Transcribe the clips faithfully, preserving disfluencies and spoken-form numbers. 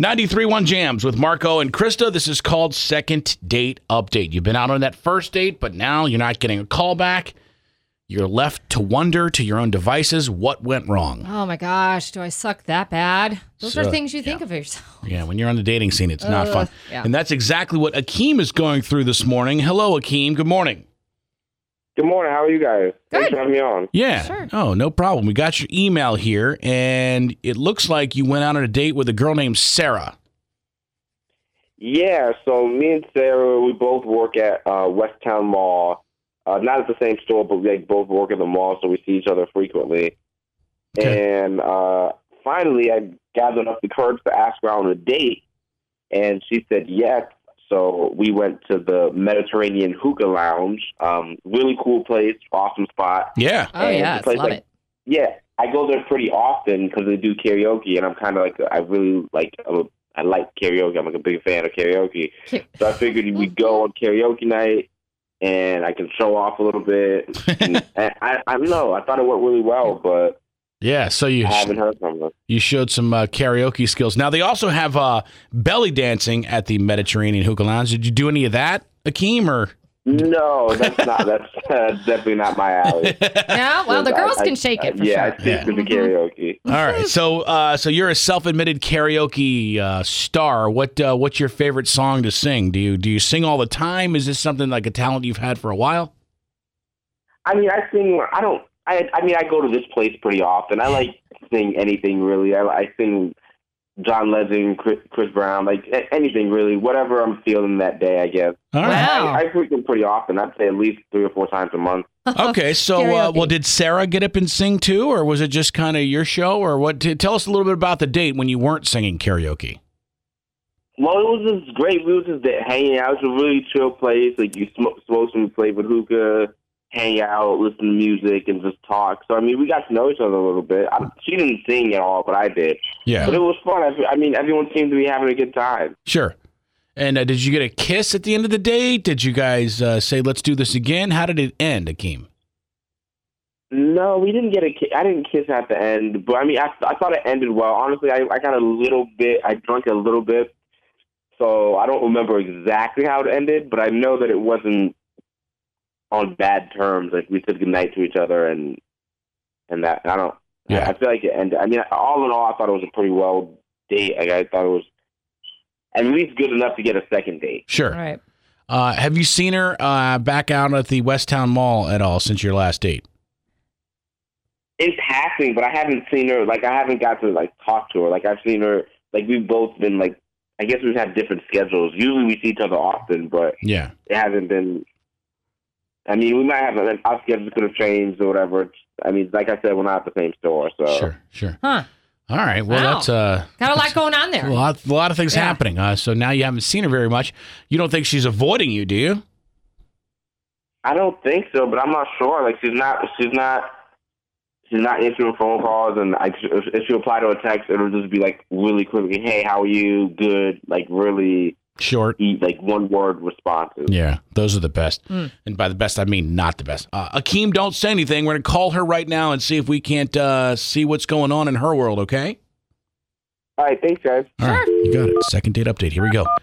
ninety-three point one Jams with Marco and Krista. This is called Second Date Update. You've been out on that first date, but now you're not getting a call back. You're left to wonder to your own devices what went wrong. Oh, my gosh. Do I suck that bad? Those So, are things you think yeah. of yourself. Yeah, when you're on the dating scene, it's not Uh, fun. yeah. And that's exactly what Akeem is going through this morning. Hello, Akeem. Good morning. Good morning. How are you guys? Thanks Good. for having me on. Yeah. Sure. Oh, no problem. We got your email here, and it looks like you went out on a date with a girl named Sarah. Yeah, so me and Sarah, we both work at uh, Westtown Mall. Uh, not at the same store, but we like, both work at the mall, so we see each other frequently. Okay. And uh, finally, I gathered up the courage to ask her out on a date, and she said yes. So we went to the Mediterranean Hookah Lounge. Um, really cool place, awesome spot. Yeah. Oh, And yeah. the place, Love like, it. Yeah, I go there pretty often because they do karaoke, and I'm kind of like, I really like, I'm a, I like karaoke. I'm like a big fan of karaoke. So I figured we'd go on karaoke night, and I can show off a little bit. And I, I don't know. I thought it went really well, but Yeah, so you I haven't heard from her. you showed some uh, karaoke skills. Now, they also have uh, belly dancing at the Mediterranean Hookah Lounge. Did you do any of that, Akeem, or? No, that's not. That's uh, definitely not my alley. Yeah, well, the I- girls I- can shake it for yeah, sure. I stick Yeah. to the karaoke. All right, so uh, so you're a self-admitted karaoke uh, star. What uh, what's your favorite song to sing? Do you do you sing all the time? Is this something like a talent you've had for a while? I mean, I sing. I don't. I. I mean, I go to this place pretty often. I like to sing anything really. I, I sing John Legend, Chris, Chris Brown, like a- anything really. Whatever I'm feeling that day, I guess. All right. Wow. I, I frequent pretty often. I'd say at least three or four times a month. Okay, so uh, Karaoke. well, did Sarah get up and sing too, or was it just kind of your show, or what? T- tell us a little bit about the date when you weren't singing karaoke. Well, it was just great. We were just there hanging out. It was a really chill place. Like you smoke, smoke some flavored hookah, hang out, listen to music, and just talk. So I mean, we got to know each other a little bit. I, she didn't sing at all, but I did. Yeah, But it was fun. I, I mean, everyone seemed to be having a good time. sure. And uh, did you get a kiss at the end of the date? Did you guys uh, say, let's do this again? How did it end, Akeem? No, we didn't get a kiss. I didn't kiss at the end, but I mean, I, I thought it ended well. Honestly, I, I got a little bit. I drank a little bit, so I don't remember exactly how it ended. But I know that it wasn't on bad terms. Like we said goodnight to each other, and and that I don't. Yeah. I, I feel like it ended. I mean, all in all, I thought it was a pretty well date. Like, I thought it was at least good enough to get a second date. Sure. Right. Uh, have you seen her uh, back out at the Westtown Mall at all since your last date? It's happening, but I haven't seen her. Like, I haven't got to like talk to her. Like, I've seen her. Like, we've both been like. I guess we've had different schedules. Usually, we see each other often, but Yeah. it hasn't been. I mean, we might have like, our schedules could have changed or whatever. I mean, like I said, we're not at the same store, so Sure, sure. Huh. All right. Well, Wow. that's uh, Got a lot going on there. a lot, a lot of things Yeah. happening. Uh, so now you haven't seen her very much. You don't think she's avoiding you, do you? I don't think so. But I'm not sure. Like, she's not. She's not. She's not answering phone calls, and I, if if she reply to a text, it'll just be like really quickly, "Hey, how are you? Good." Like really, Short. like one word responses. Yeah, those are the best. Mm. And by the best, I mean not the best. Uh, Akeem, don't say anything. We're going to call her right now and see if we can't uh, see what's going on in her world, okay? All right, thanks, guys. All right, you got it. Second date update. Here we go.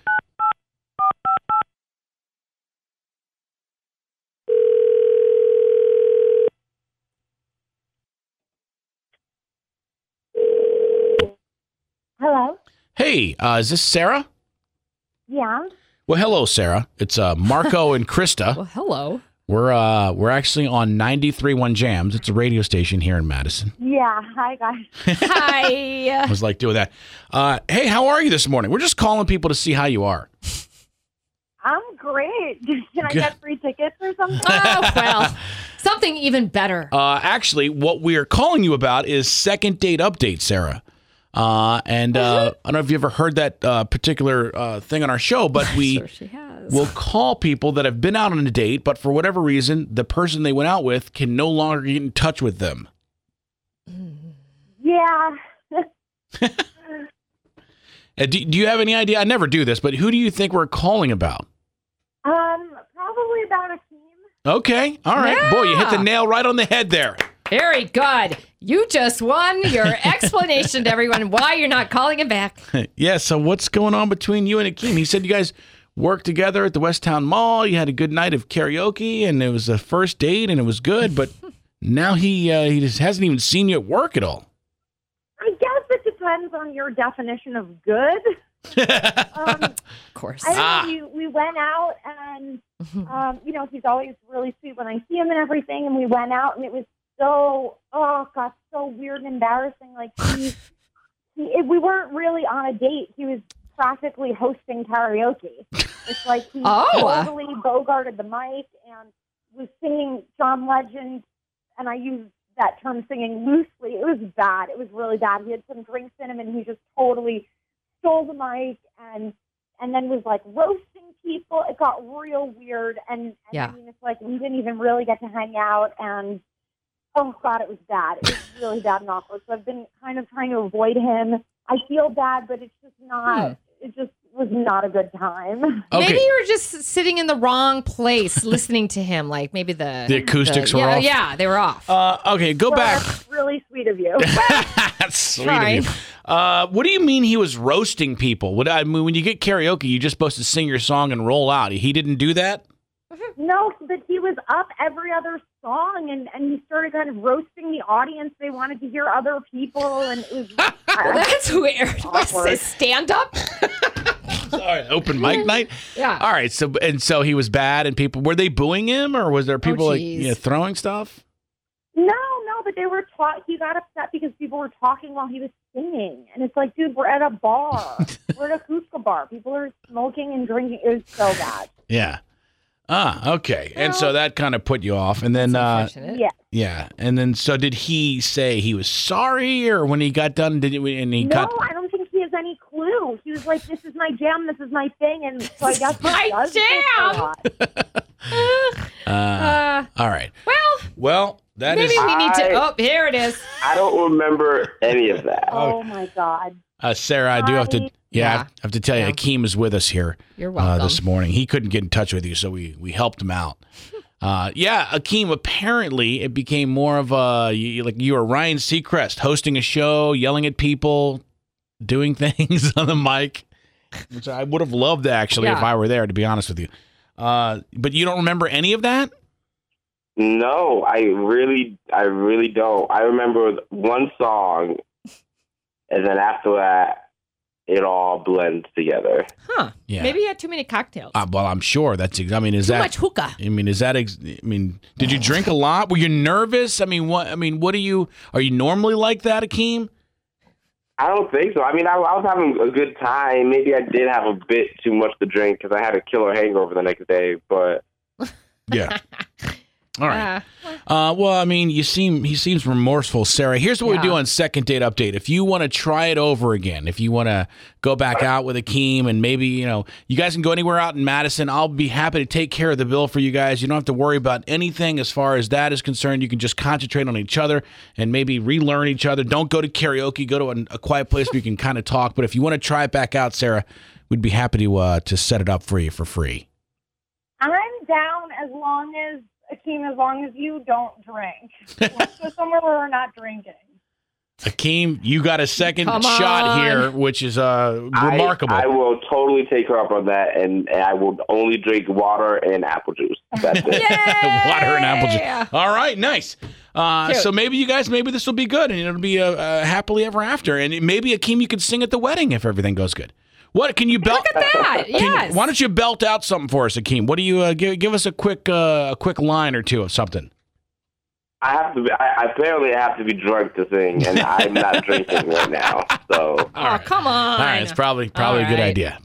Hello? Hey, uh, is this Sarah? Yeah. Well, hello, Sarah. It's uh, Marco and Krista. Well, hello. We're uh, we're actually on ninety-three point one Jams. It's a radio station here in Madison. Yeah. Hi, guys. Hi. I was like doing that. Uh, hey, how are you this morning? We're just calling people to see how you are. I'm great. Can I Good. get free tickets or something? Oh, well, something even better. Uh, actually, what we are calling you about is second date update, Sarah. Uh, and uh, I don't know if you ever heard that uh, particular uh, thing on our show, but we Sure she has. will call people that have been out on a date, but for whatever reason, the person they went out with can no longer get in touch with them. Yeah. Uh, do, do you have any idea? I never do this, but who do you think we're calling about? Um, probably about a team. Okay. All right. Boy, you hit the Yeah. nail right on the head there. Very good. You just won your explanation to everyone why you're not calling him back. Yeah, so what's going on between you and Akeem? He said you guys worked together at the West Town Mall. You had a good night of karaoke, and it was a first date, and it was good, but now he uh, he just hasn't even seen you at work at all. I guess it depends on your definition of good. um, Of course. I don't Ah. know, we, we went out and, um, you know, he's always really sweet when I see him and everything. And we went out and it was so, oh, God, so weird and embarrassing. Like, he, he, it, we weren't really on a date. He was practically hosting karaoke. It's like he Oh. totally bogarted the mic and was singing John Legend. And I use that term singing loosely. It was bad. It was really bad. He had some drinks in him and he just totally stole the mic and and then was like roasting people. It got real weird, and, and Yeah. I mean, it's like we didn't even really get to hang out, and oh God, it was bad. It was really bad and awkward. So I've been kind of trying to avoid him. I feel bad, but it's just not. Hmm. It just was not a good time. Okay. Maybe you were just sitting in the wrong place listening to him. Like maybe the The acoustics were yeah, off? Yeah, they were off. Uh, okay, go Well, back. That's really sweet of you. That's sweet Trying. of you. Uh, what do you mean he was roasting people? What I mean, when you get karaoke, you're just supposed to sing your song and roll out. He didn't do that? No, but he was up every other song, and, and he started kind of roasting the audience. They wanted to hear other people, and it was Well, that's weird. What's Awkward. this, stand up? Sorry, open mic night? Yeah. All right, so and so he was bad, and people, were they booing him, or was there people like geez. you know, throwing stuff? No, no, but they were taught. He got upset because people were talking while he was singing, and it's like, dude, we're at a bar. We're at a Kuzco bar. People are smoking and drinking. It was so bad. Yeah. Ah, okay. And so Well, that kind of put you off. And then, uh, Unfortunate. Yeah. yeah. And then, so did he say he was sorry, or when he got done, did he, and he No, got, I don't think he has any clue. He was like, "This is my jam. This is my thing," and so I guess he My does this a jam! lot. uh, Uh, all right. well, Well, that is, maybe we need to. I- Oh, here it is. I don't remember any of that. Oh my God. uh, Sarah, I do have to, Hi. yeah, I Yeah. have to tell you, Yeah. Akeem is with us here. You're Uh, welcome. this morning. He couldn't get in touch with you, so we we helped him out. Uh, yeah, Akeem, apparently it became more of a, you, like you were Ryan Seacrest hosting a show, yelling at people, doing things on the mic, which I would have loved actually if Yeah. I were there, to be honest with you. Uh, but you don't remember any of that? No, I really, I really don't. I remember one song, and then after that, it all blends together. Huh. Yeah. Maybe you had too many cocktails. Uh, well, I'm sure that's, ex- I mean, is too that, much hookah. I mean, is that, ex- I mean, did you drink a lot? Were you nervous? I mean, what, I mean, what do you, are you normally like that, Akeem? I don't think so. I mean, I, I was having a good time. Maybe I did have a bit too much to drink because I had a killer hangover the next day. But Yeah. All right. Uh, Uh, well, I mean, you seem he seems remorseful, Sarah. Here's what Yeah. we do on Second Date Update. If you want to try it over again, if you want to go back out with Akeem, and maybe you know you guys can go anywhere out in Madison, I'll be happy to take care of the bill for you guys. You don't have to worry about anything as far as that is concerned. You can just concentrate on each other and maybe relearn each other. Don't go to karaoke. Go to a, a quiet place where you can kind of talk. But if you want to try it back out, Sarah, we'd be happy to uh, to set it up for you for free. I'm down as long as Akeem, as long as you don't drink. Let's go somewhere where we're not drinking. Akeem, you got a second Come shot on. here, which is uh, remarkable. I, I will totally take her up on that, and, and I will only drink water and apple juice. That's it. Water and apple Yeah. juice. All right, nice. Uh, Cute. so maybe you guys, maybe this will be good, and it'll be a, a happily ever after. And maybe Akeem, you could sing at the wedding if everything goes good. What can you belt? Look at that. can- Yes. why don't you belt out something for us, Akeem? What do you uh, give? Give us a quick, uh, a quick line or two of something. I have to. Be, I, apparently, I have to be drunk to sing, and I'm not drinking right now. So Oh, come on. All right, it's probably probably All a good right. idea.